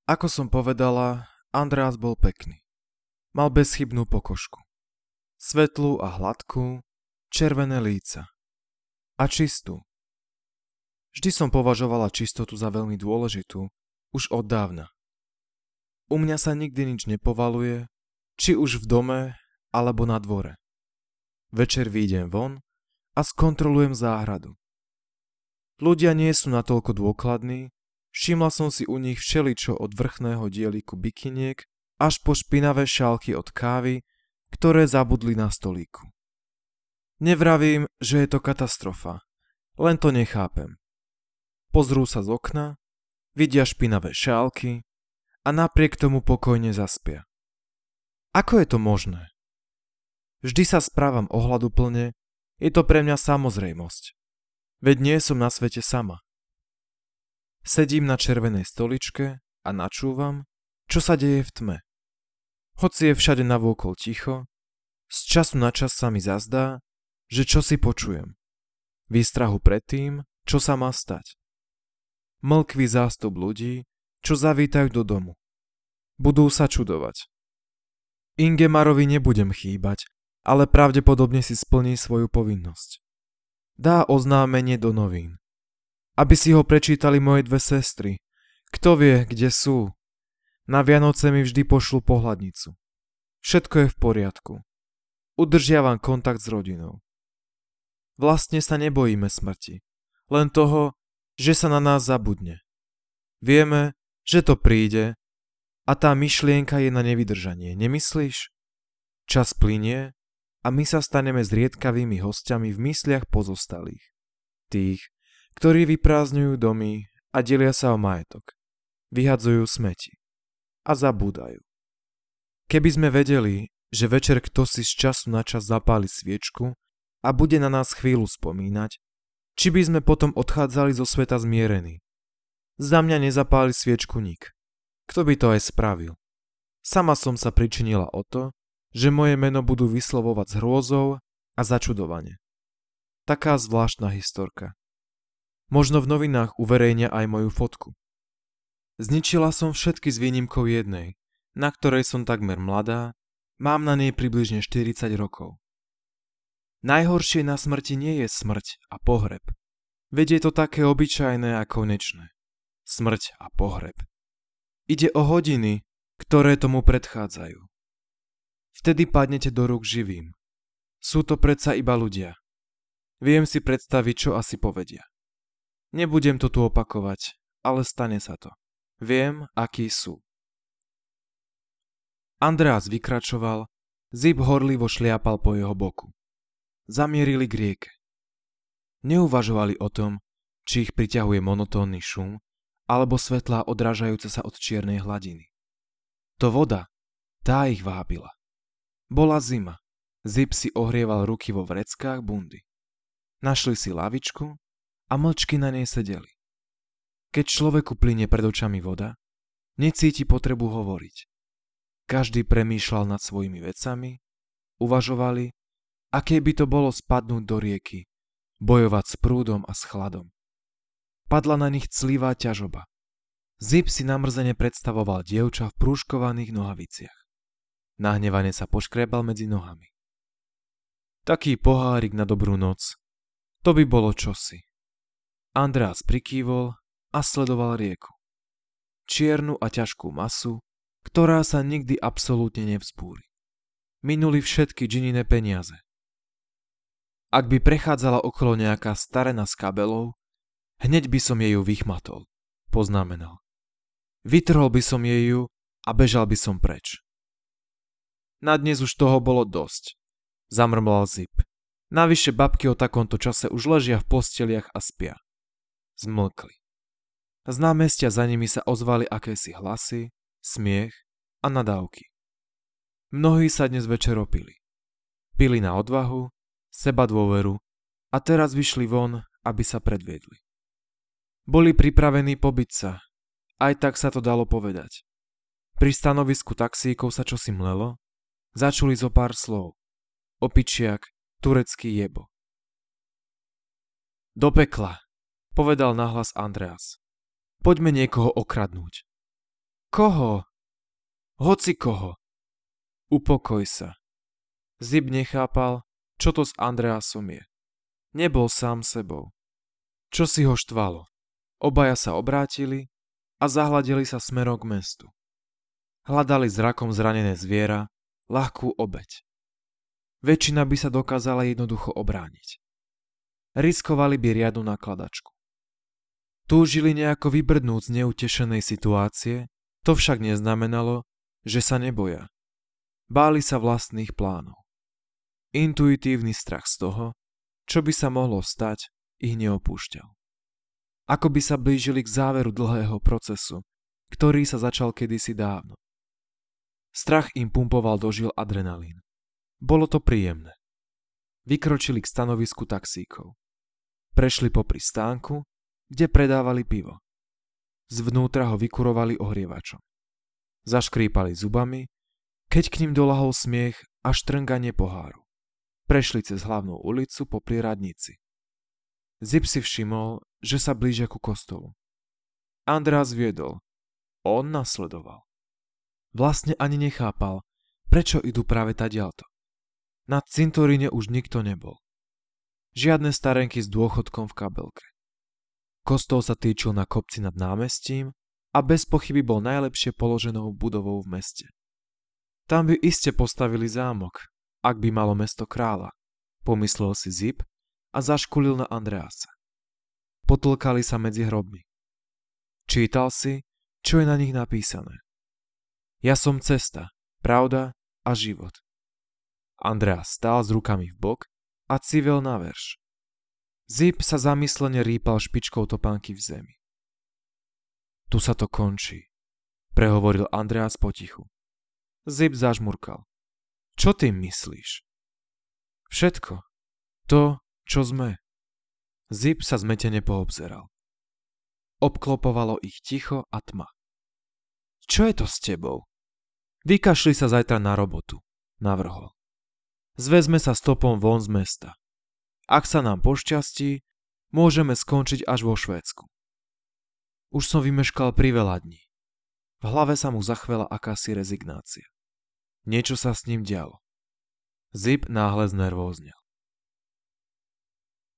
Ako som povedala, Andreas bol pekný. Mal bezchybnú pokožku. Svetlú a hladkú, červené líca. A čistú. Vždy som považovala čistotu za veľmi dôležitú, už od dávna. U mňa sa nikdy nič nepovaluje, či už v dome, alebo na dvore. Večer vyjdem von a skontrolujem záhradu. Ľudia nie sú natoľko dôkladní, všimla som si u nich všeličo od vrchného dieliku bikiniek až po špinavé šálky od kávy, ktoré zabudli na stolíku. Nevravím, že je to katastrofa, len to nechápem. Pozrú sa z okna, vidia špinavé šálky a napriek tomu pokojne zaspia. Ako je to možné? Vždy sa správam ohľaduplne, je to pre mňa samozrejmosť. Veď nie som na svete sama. Sedím na červenej stoličke a načúvam, čo sa deje v tme. Hoci je všade navôkol ticho, z času na čas sa mi zazdá, že čosi počujem. Výstrahu pred tým, čo sa má stať. Mlkvý zástup ľudí, čo zavítajú do domu. Budú sa čudovať. Ingemarovi nebudem chýbať, ale pravdepodobne si splní svoju povinnosť. Dá oznámenie do novín. Aby si ho prečítali moje dve sestry. Kto vie, kde sú? Na Vianoce mi vždy pošlu pohľadnicu. Všetko je v poriadku. Udržiavam kontakt s rodinou. Vlastne sa nebojíme smrti. Len toho, že sa na nás zabudne. Vieme, že to príde a tá myšlienka je na nevydržanie, nemyslíš? Čas plynie a my sa staneme zriedkavými hostiami v mysliach pozostalých. Tých, ktorí vyprázdňujú domy a delia sa o majetok. Vyhadzujú smeti. A zabúdajú. Keby sme vedeli, že večer kto si z času na čas zapáli sviečku a bude na nás chvíľu spomínať, či by sme potom odchádzali zo sveta zmierení. Za mňa nezapáli sviečku nik. Kto by to aj spravil? Sama som sa pričinila o to, že moje meno budú vyslovovať s hrôzou a začudovane. Taká zvláštna historka. Možno v novinách uverejnia aj moju fotku. Zničila som všetky s výnimkou jednej, na ktorej som takmer mladá, mám na nej približne 40 rokov. Najhoršie na smrti nie je smrť a pohreb, veď je to také obyčajné a konečné. Smrť a pohreb. Ide o hodiny, ktoré tomu predchádzajú. Vtedy padnete do rúk živým. Sú to predsa iba ľudia. Viem si predstaviť, čo asi povedia. Nebudem to tu opakovať, ale stane sa to. Viem, akí sú. Andreas vykračoval, Zip horlivo šliapal po jeho boku. Zamierili k rieke. Neuvažovali o tom, či ich priťahuje monotónny šum, alebo svetlá odrážajúce sa od čiernej hladiny. To voda, tá ich vábila. Bola zima. Zip si ohrieval ruky vo vreckách bundy. Našli si lavičku a mlčky na nej sedeli. Keď človeku plynie pred očami voda, necíti potrebu hovoriť. Každý premýšľal nad svojimi vecami, uvažovali, aké by to bolo spadnúť do rieky, bojovať s prúdom a s chladom. Padla na nich clivá ťažoba. Zip si namrzene predstavoval dievča v prúškovaných nohaviciach. Nahnevane sa poškrebal medzi nohami. Taký pohárik na dobrú noc, to by bolo čosi. Andreas prikývol a sledoval rieku. Čiernu a ťažkú masu, ktorá sa nikdy absolútne nevzbúri. Minuli všetky Ginine peniaze. Ak by prechádzala okolo nejaká starena s kabelou, hneď by som jej ju vychmatol, poznamenal. Vytrhol by som jej ju a bežal by som preč. Na dnes už toho bolo dosť, zamrmlal Zip. Navyše babky o takomto čase už ležia v posteliach a spia. Zmlkli. Z námestia za nimi sa ozvali akési hlasy, smiech a nadávky. Mnohí sa dnes večer opili. Pili na odvahu, sebadôveru a teraz vyšli von, aby sa predviedli. Boli pripravení pobiť sa, aj tak sa to dalo povedať. Pri stanovisku taxíkov sa čosi mlelo, začuli zo pár slov. Opičiak, turecký jebo. Do pekla, povedal nahlas Andreas. Poďme niekoho okradnúť. Koho? Hoci koho. Upokoj sa. Zip nechápal, čo to s Andreasom je. Nebol sám sebou. Čo si ho štvalo? Obaja sa obrátili a zahľadili sa smerom k mestu. Hľadali zrakom zranené zviera, ľahkú obeť. Väčšina by sa dokázala jednoducho obrániť. Riskovali by riadnu nakladačku. Túžili nejako vybrdnúť z neutešenej situácie, to však neznamenalo, že sa neboja. Báli sa vlastných plánov. Intuitívny strach z toho, čo by sa mohlo stať, ich neopúšťal. Ako by sa blížili k záveru dlhého procesu, ktorý sa začal kedysi dávno. Strach im pumpoval do žil adrenalín. Bolo to príjemné. Vykročili k stanovisku taxíkov. Prešli popri stánku, kde predávali pivo. Zvnútra ho vykurovali ohrievačom. Zaškrípali zubami, keď k ním dolahol smiech a štrnganie poháru. Prešli cez hlavnú ulicu popri radnici. Zip si všimol, že sa blížia ku kostolu. Andreas viedol. On nasledoval. Vlastne ani nechápal, prečo idú práve tadiaľto. Na cintoríne už nikto nebol. Žiadne starenky s dôchodkom v kabelke. Kostol sa týčil na kopci nad námestím a bez pochyby bol najlepšie položenou budovou v meste. Tam by iste postavili zámok, ak by malo mesto kráľa, pomyslel si Zip a zaškulil na Andreasa. Potlkali sa medzi hrobmi. Čítal si, čo je na nich napísané. Ja som cesta, pravda a život. Andreas stál s rukami v bok a civel na verš. Zip sa zamyslene rýpal špičkou topánky v zemi. Tu sa to končí, prehovoril Andreas potichu. Zip zažmurkal. Čo ty myslíš? Všetko. To, čo sme. Zip sa zmetene poobzeral. Obklopovalo ich ticho a tma. Čo je to s tebou? Vykašli sa zajtra na robotu, navrhol. Zvezme sa stopom von z mesta. Ak sa nám pošťastí, môžeme skončiť až vo Švédsku. Už som vymeškal priveľa dní. V hlave sa mu zachvela akási rezignácia. Niečo sa s ním dialo. Zip náhle znervóznel.